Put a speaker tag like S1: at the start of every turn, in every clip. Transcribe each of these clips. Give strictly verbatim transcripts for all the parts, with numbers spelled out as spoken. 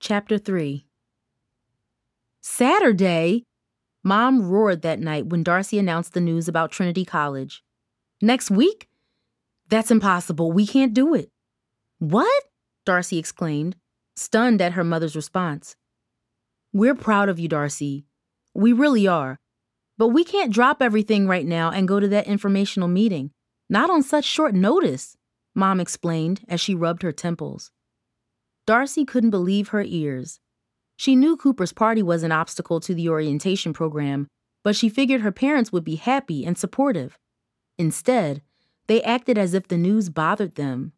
S1: Chapter three. Saturday? Mom roared that night when Darcy announced the news about Trinity College. Next week? That's impossible. We can't do it. What? Darcy exclaimed, stunned at her mother's response. We're proud of you, Darcy. We really are. But we can't drop everything right now and go to that informational meeting. Not on such short notice, Mom explained as she rubbed her temples. Darcy couldn't believe her ears. She knew Cooper's party was an obstacle to the orientation program, but she figured her parents would be happy and supportive. Instead, they acted as if the news bothered them.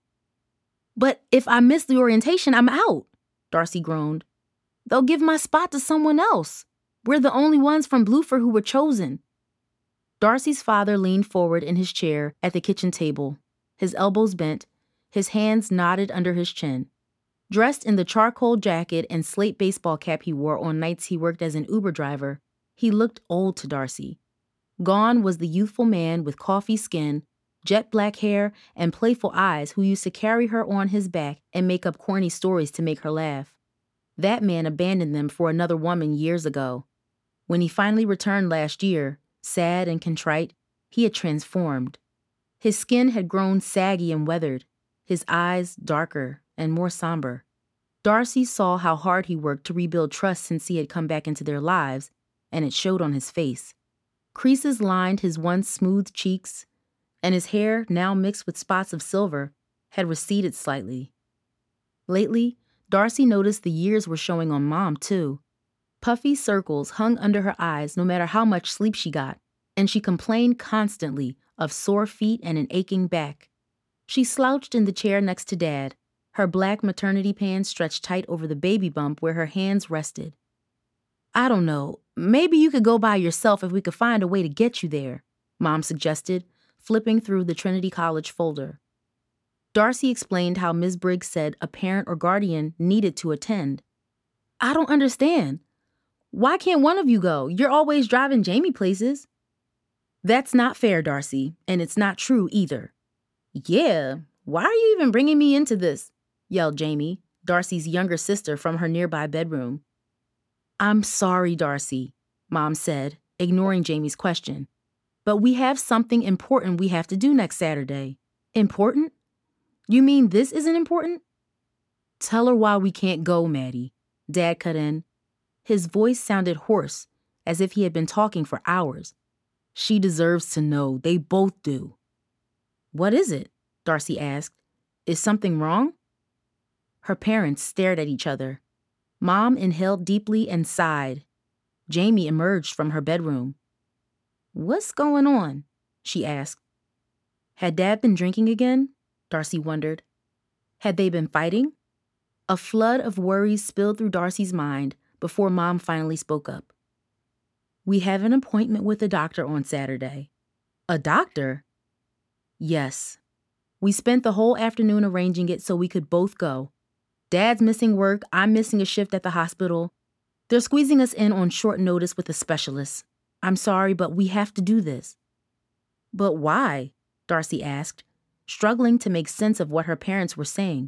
S1: But if I miss the orientation, I'm out, Darcy groaned. They'll give my spot to someone else. We're the only ones from Bluford who were chosen. Darcy's father leaned forward in his chair at the kitchen table, his elbows bent, his hands knotted under his chin. Dressed in the charcoal jacket and slate baseball cap he wore on nights he worked as an Uber driver, he looked old to Darcy. Gone was the youthful man with coffee skin, jet black hair, and playful eyes who used to carry her on his back and make up corny stories to make her laugh. That man abandoned them for another woman years ago. When he finally returned last year, sad and contrite, he had transformed. His skin had grown saggy and weathered, his eyes darker and more somber. Darcy saw how hard he worked to rebuild trust since he had come back into their lives, and it showed on his face. Creases lined his once smooth cheeks, and his hair, now mixed with spots of silver, had receded slightly. Lately, Darcy noticed the years were showing on Mom, too. Puffy circles hung under her eyes no matter how much sleep she got, and she complained constantly of sore feet and an aching back. She slouched in the chair next to Dad, her black maternity pants stretched tight over the baby bump where her hands rested. I don't know, maybe you could go by yourself if we could find a way to get you there, Mom suggested, flipping through the Trinity College folder. Darcy explained how Miz Briggs said a parent or guardian needed to attend. I don't understand. Why can't one of you go? You're always driving Jamie places. That's not fair, Darcy, and it's not true either. Yeah, why are you even bringing me into this? Yelled Jamie, Darcy's younger sister from her nearby bedroom. I'm sorry, Darcy, Mom said, ignoring Jamie's question. But we have something important we have to do next Saturday. Important? You mean this isn't important? Tell her why we can't go, Maddie, Dad cut in. His voice sounded hoarse, as if he had been talking for hours. She deserves to know. They both do. What is it? Darcy asked. Is something wrong? Her parents stared at each other. Mom inhaled deeply and sighed. Jamie emerged from her bedroom. What's going on? She asked. Had Dad been drinking again? Darcy wondered. Had they been fighting? A flood of worries spilled through Darcy's mind before Mom finally spoke up. We have an appointment with a doctor on Saturday. A doctor? Yes. We spent the whole afternoon arranging it so we could both go. Dad's missing work, I'm missing a shift at the hospital. They're squeezing us in on short notice with a specialist. I'm sorry, but we have to do this. But why? Darcy asked, struggling to make sense of what her parents were saying.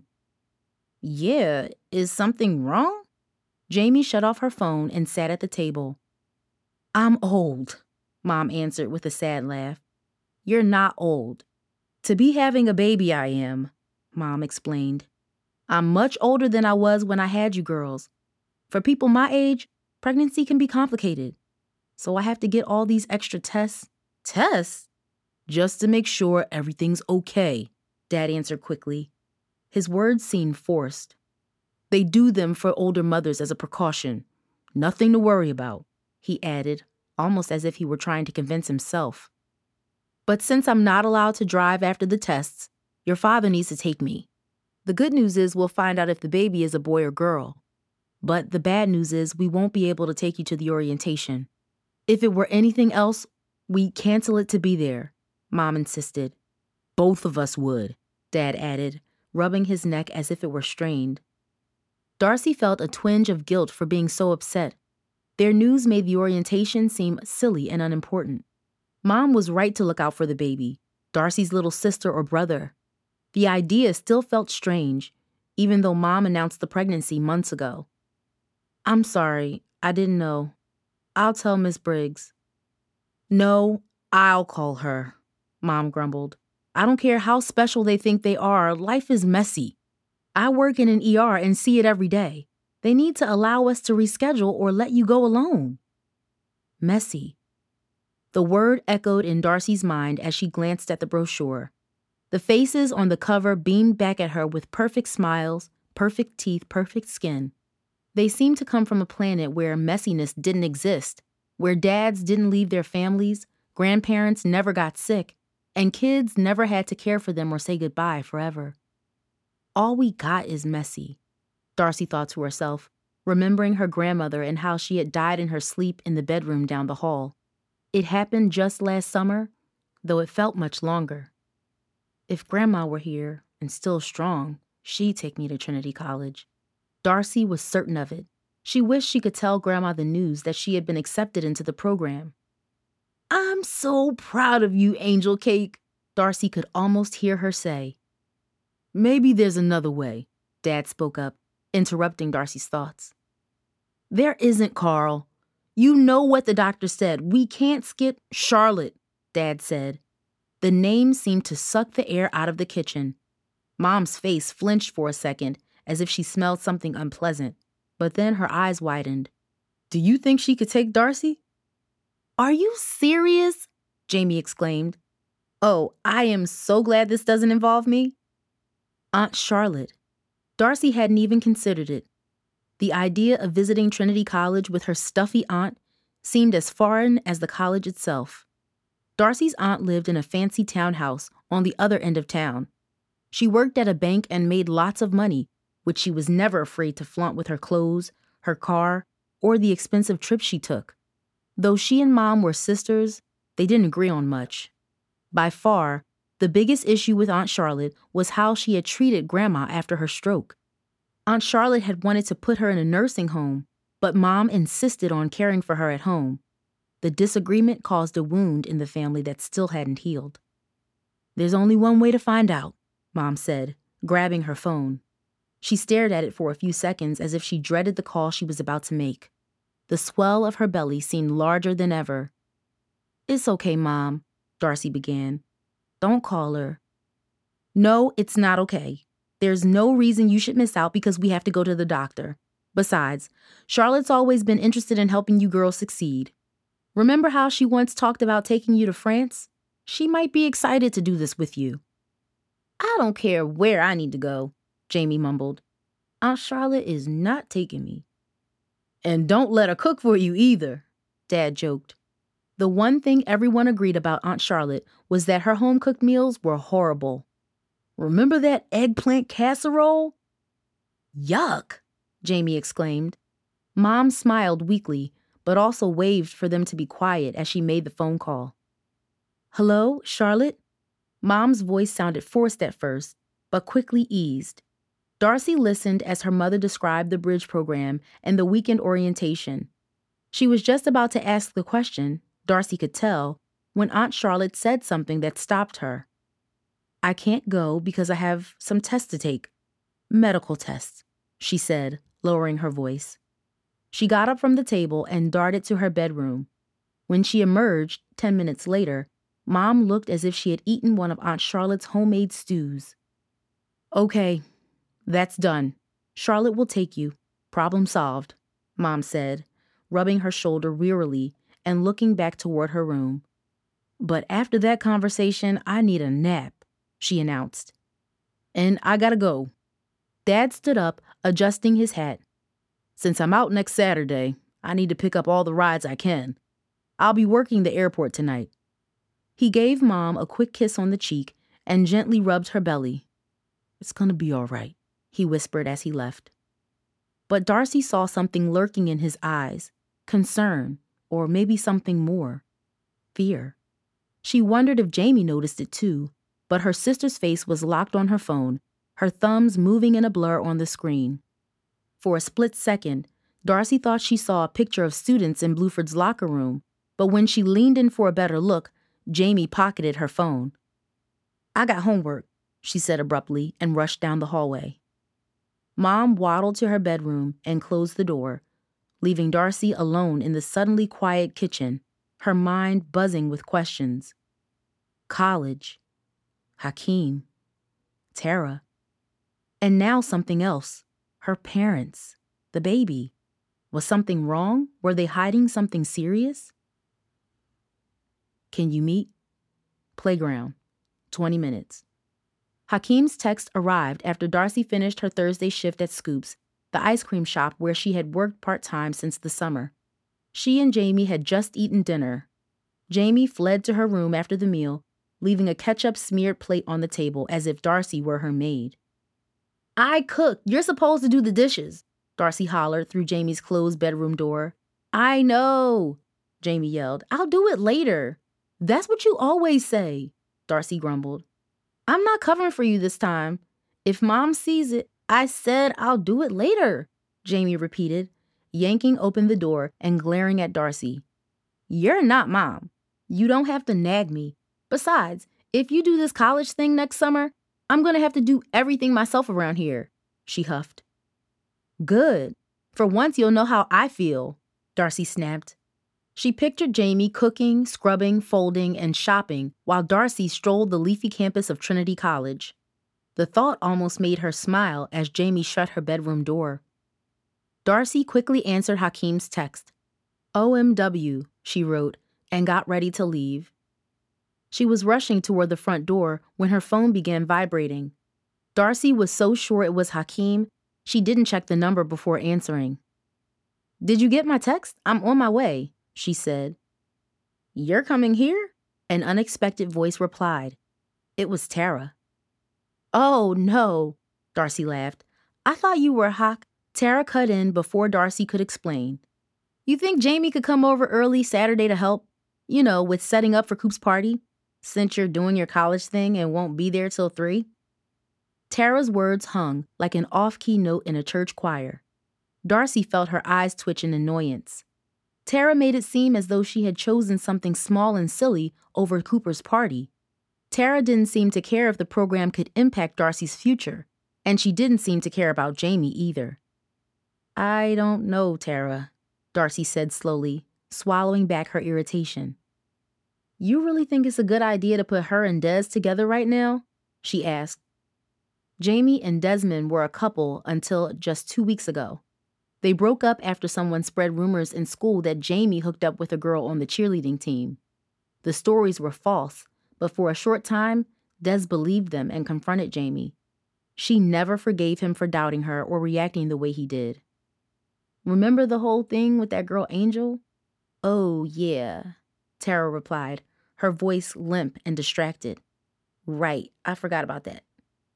S1: Yeah, is something wrong? Jamie shut off her phone and sat at the table. I'm old, Mom answered with a sad laugh. You're not old. To be having a baby I am, Mom explained. I'm much older than I was when I had you girls. For people my age, pregnancy can be complicated. So I have to get all these extra tests. Tests? Just to make sure everything's okay, Dad answered quickly. His words seemed forced. They do them for older mothers as a precaution. Nothing to worry about, he added, almost as if he were trying to convince himself. But since I'm not allowed to drive after the tests, your father needs to take me. The good news is we'll find out if the baby is a boy or girl. But the bad news is we won't be able to take you to the orientation. If it were anything else, we'd cancel it to be there, Mom insisted. Both of us would, Dad added, rubbing his neck as if it were strained. Darcy felt a twinge of guilt for being so upset. Their news made the orientation seem silly and unimportant. Mom was right to look out for the baby, Darcy's little sister or brother. The idea still felt strange, even though Mom announced the pregnancy months ago. I'm sorry, I didn't know. I'll tell Miss Briggs. No, I'll call her, Mom grumbled. I don't care how special they think they are, life is messy. I work in an E R and see it every day. They need to allow us to reschedule or let you go alone. Messy. The word echoed in Darcy's mind as she glanced at the brochure. The faces on the cover beamed back at her with perfect smiles, perfect teeth, perfect skin. They seemed to come from a planet where messiness didn't exist, where dads didn't leave their families, grandparents never got sick, and kids never had to care for them or say goodbye forever. All we got is messy, Darcy thought to herself, remembering her grandmother and how she had died in her sleep in the bedroom down the hall. It happened just last summer, though it felt much longer. If Grandma were here and still strong, she'd take me to Trinity College. Darcy was certain of it. She wished she could tell Grandma the news that she had been accepted into the program. I'm so proud of you, Angel Cake, Darcy could almost hear her say. Maybe there's another way, Dad spoke up, interrupting Darcy's thoughts. There isn't, Carl. You know what the doctor said. We can't skip Charlotte, Dad said. The name seemed to suck the air out of the kitchen. Mom's face flinched for a second, as if she smelled something unpleasant, but then her eyes widened. Do you think she could take Darcy? Are you serious? Jamie exclaimed. Oh, I am so glad this doesn't involve me. Aunt Charlotte. Darcy hadn't even considered it. The idea of visiting Trinity College with her stuffy aunt seemed as foreign as the college itself. Darcy's aunt lived in a fancy townhouse on the other end of town. She worked at a bank and made lots of money, which she was never afraid to flaunt with her clothes, her car, or the expensive trips she took. Though she and Mom were sisters, they didn't agree on much. By far, the biggest issue with Aunt Charlotte was how she had treated Grandma after her stroke. Aunt Charlotte had wanted to put her in a nursing home, but Mom insisted on caring for her at home. The disagreement caused a wound in the family that still hadn't healed. There's only one way to find out, Mom said, grabbing her phone. She stared at it for a few seconds as if she dreaded the call she was about to make. The swell of her belly seemed larger than ever. It's okay, Mom, Darcy began. Don't call her. No, it's not okay. There's no reason you should miss out because we have to go to the doctor. Besides, Charlotte's always been interested in helping you girls succeed. Remember how she once talked about taking you to France? She might be excited to do this with you. I don't care where I need to go, Jamie mumbled. Aunt Charlotte is not taking me. And don't let her cook for you either, Dad joked. The one thing everyone agreed about Aunt Charlotte was that her home-cooked meals were horrible. Remember that eggplant casserole? Yuck, Jamie exclaimed. Mom smiled weakly, but also waved for them to be quiet as she made the phone call. Hello, Charlotte? Mom's voice sounded forced at first, but quickly eased. Darcy listened as her mother described the bridge program and the weekend orientation. She was just about to ask the question, Darcy could tell, when Aunt Charlotte said something that stopped her. I can't go because I have some tests to take. Medical tests, she said, lowering her voice. She got up from the table and darted to her bedroom. When she emerged, ten minutes later, Mom looked as if she had eaten one of Aunt Charlotte's homemade stews. Okay, that's done. Charlotte will take you. Problem solved, Mom said, rubbing her shoulder wearily and looking back toward her room. But after that conversation, I need a nap, she announced. And I gotta go. Dad stood up, adjusting his hat. Since I'm out next Saturday, I need to pick up all the rides I can. I'll be working the airport tonight. He gave Mom a quick kiss on the cheek and gently rubbed her belly. It's gonna be all right, he whispered as he left. But Darcy saw something lurking in his eyes, concern, or maybe something more, fear. She wondered if Jamie noticed it too, but her sister's face was locked on her phone, her thumbs moving in a blur on the screen. For a split second, Darcy thought she saw a picture of students in Bluford's locker room, but when she leaned in for a better look, Jamie pocketed her phone. I got homework, she said abruptly and rushed down the hallway. Mom waddled to her bedroom and closed the door, leaving Darcy alone in the suddenly quiet kitchen, her mind buzzing with questions. College. Hakeem. Tara. And now something else. Her parents. The baby. Was something wrong? Were they hiding something serious? Can you meet? Playground. twenty minutes. Hakeem's text arrived after Darcy finished her Thursday shift at Scoops, the ice cream shop where she had worked part-time since the summer. She and Jamie had just eaten dinner. Jamie fled to her room after the meal, leaving a ketchup-smeared plate on the table as if Darcy were her maid. I cooked. You're supposed to do the dishes, Darcy hollered through Jamie's closed bedroom door. I know, Jamie yelled. I'll do it later. That's what you always say, Darcy grumbled. I'm not covering for you this time. If Mom sees it, I said I'll do it later, Jamie repeated, yanking open the door and glaring at Darcy. You're not Mom. You don't have to nag me. Besides, if you do this college thing next summer, I'm going to have to do everything myself around here, she huffed. Good. For once you'll know how I feel, Darcy snapped. She pictured Jamie cooking, scrubbing, folding, and shopping while Darcy strolled the leafy campus of Trinity College. The thought almost made her smile as Jamie shut her bedroom door. Darcy quickly answered Hakeem's text. O M W, she wrote, and got ready to leave. She was rushing toward the front door when her phone began vibrating. Darcy was so sure it was Hakeem, she didn't check the number before answering. Did you get my text? I'm on my way, she said. You're coming here? An unexpected voice replied. It was Tara. Oh, no, Darcy laughed. I thought you were Hak. Tara cut in before Darcy could explain. You think Jamie could come over early Saturday to help? You know, with setting up for Coop's party? Since you're doing your college thing and won't be there till three? Tara's words hung like an off-key note in a church choir. Darcy felt her eyes twitch in annoyance. Tara made it seem as though she had chosen something small and silly over Cooper's party. Tara didn't seem to care if the program could impact Darcy's future, and she didn't seem to care about Jamie either. I don't know, Tara, Darcy said slowly, swallowing back her irritation. You really think it's a good idea to put her and Des together right now? She asked. Jamie and Desmond were a couple until just two weeks ago. They broke up after someone spread rumors in school that Jamie hooked up with a girl on the cheerleading team. The stories were false, but for a short time, Des believed them and confronted Jamie. She never forgave him for doubting her or reacting the way he did. Remember the whole thing with that girl Angel? Oh, yeah, Tara replied, her voice limp and distracted. Right, I forgot about that.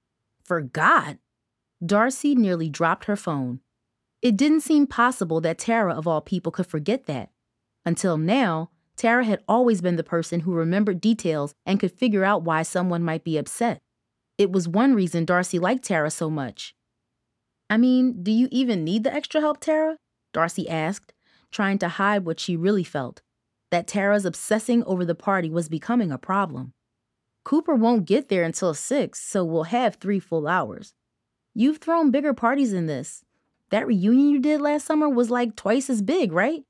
S1: Forgot? Darcy nearly dropped her phone. It didn't seem possible that Tara, of all people, could forget that. Until now, Tara had always been the person who remembered details and could figure out why someone might be upset. It was one reason Darcy liked Tara so much. I mean, do you even need the extra help, Tara? Darcy asked, trying to hide what she really felt, that Tara's obsessing over the party was becoming a problem. Cooper won't get there until six, so we'll have three full hours. You've thrown bigger parties than this. That reunion you did last summer was like twice as big, right?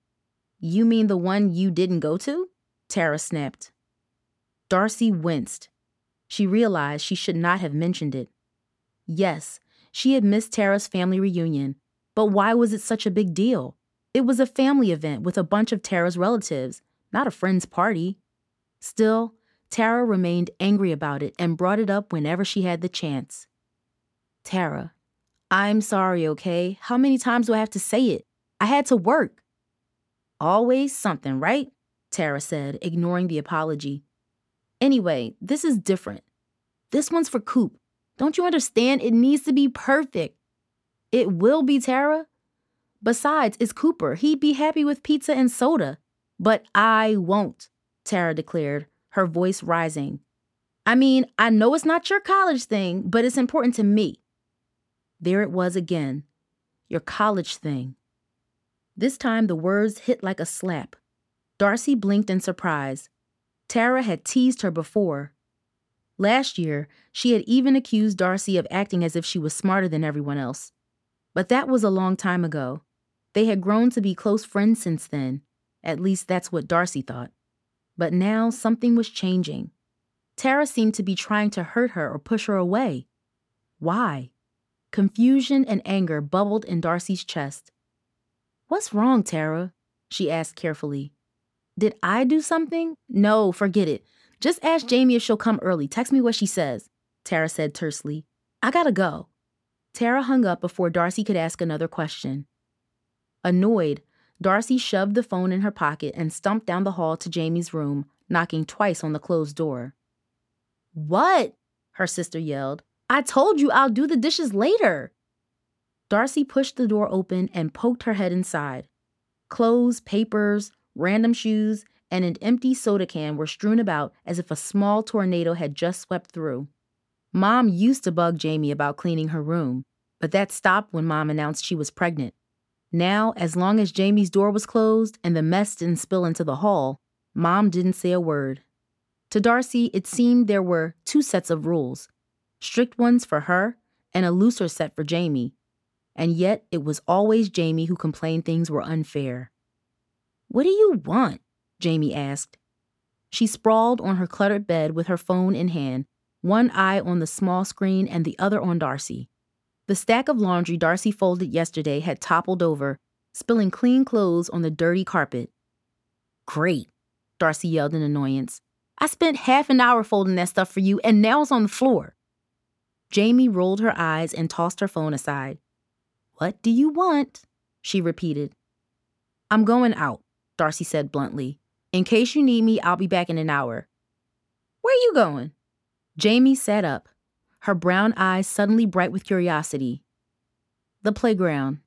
S1: You mean the one you didn't go to? Tara snapped. Darcy winced. She realized she should not have mentioned it. Yes, she had missed Tara's family reunion, but why was it such a big deal? It was a family event with a bunch of Tara's relatives, not a friend's party. Still, Tara remained angry about it and brought it up whenever she had the chance. Tara, I'm sorry, okay? How many times do I have to say it? I had to work. Always something, right? Tara said, ignoring the apology. Anyway, this is different. This one's for Coop. Don't you understand? It needs to be perfect. It will be, Tara. Besides, it's Cooper. He'd be happy with pizza and soda. But I won't, Tara declared, her voice rising. I mean, I know it's not your college thing, but it's important to me. There it was again. Your college thing. This time the words hit like a slap. Darcy blinked in surprise. Tara had teased her before. Last year, she had even accused Darcy of acting as if she was smarter than everyone else. But that was a long time ago. They had grown to be close friends since then. At least that's what Darcy thought. But now something was changing. Tara seemed to be trying to hurt her or push her away. Why? Confusion and anger bubbled in Darcy's chest. "What's wrong, Tara?" she asked carefully. "Did I do something?" "No, forget it. Just ask Jamie if she'll come early. Text me what she says," Tara said tersely. "I gotta go." Tara hung up before Darcy could ask another question. Annoyed, Darcy shoved the phone in her pocket and stumped down the hall to Jamie's room, knocking twice on the closed door. "What?" her sister yelled. "I told you I'll do the dishes later." Darcy pushed the door open and poked her head inside. Clothes, papers, random shoes, and an empty soda can were strewn about as if a small tornado had just swept through. Mom used to bug Jamie about cleaning her room, but that stopped when Mom announced she was pregnant. Now, as long as Jamie's door was closed and the mess didn't spill into the hall, Mom didn't say a word. To Darcy, it seemed there were two sets of rules, strict ones for her and a looser set for Jamie. And yet it was always Jamie who complained things were unfair. "What do you want?" Jamie asked. She sprawled on her cluttered bed with her phone in hand, one eye on the small screen and the other on Darcy. The stack of laundry Darcy folded yesterday had toppled over, spilling clean clothes on the dirty carpet. "Great," Darcy yelled in annoyance. "I spent half an hour folding that stuff for you, and now it's on the floor." Jamie rolled her eyes and tossed her phone aside. "What do you want?" she repeated. "I'm going out," Darcy said bluntly. "In case you need me, I'll be back in an hour." "Where you going?" Jamie sat up, her brown eyes suddenly bright with curiosity. "The playground."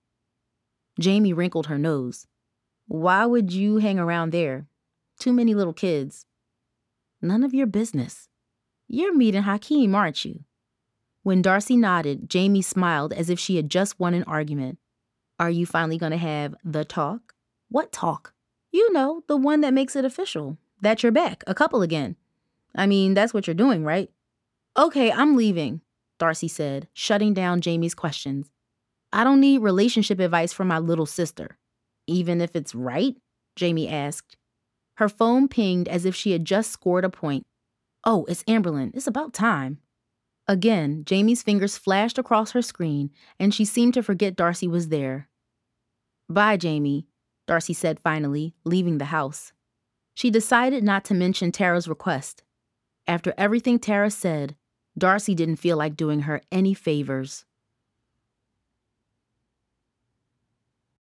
S1: Jamie wrinkled her nose. "Why would you hang around there? Too many little kids." "None of your business. You're meeting Hakeem, aren't you?" When Darcy nodded, Jamie smiled as if she had just won an argument. "Are you finally going to have the talk?" "What talk?" "You know, the one that makes it official. That you're back, a couple again. I mean, that's what you're doing, right?" "Okay, I'm leaving," Darcy said, shutting down Jamie's questions. "I don't need relationship advice from my little sister." "Even if it's right?" Jamie asked. Her phone pinged as if she had just scored a point. "Oh, it's Amberlyn. It's about time." Again, Jamie's fingers flashed across her screen, and she seemed to forget Darcy was there. "Bye, Jamie," Darcy said finally, leaving the house. She decided not to mention Tara's request. After everything Tara said, Darcy didn't feel like doing her any favors.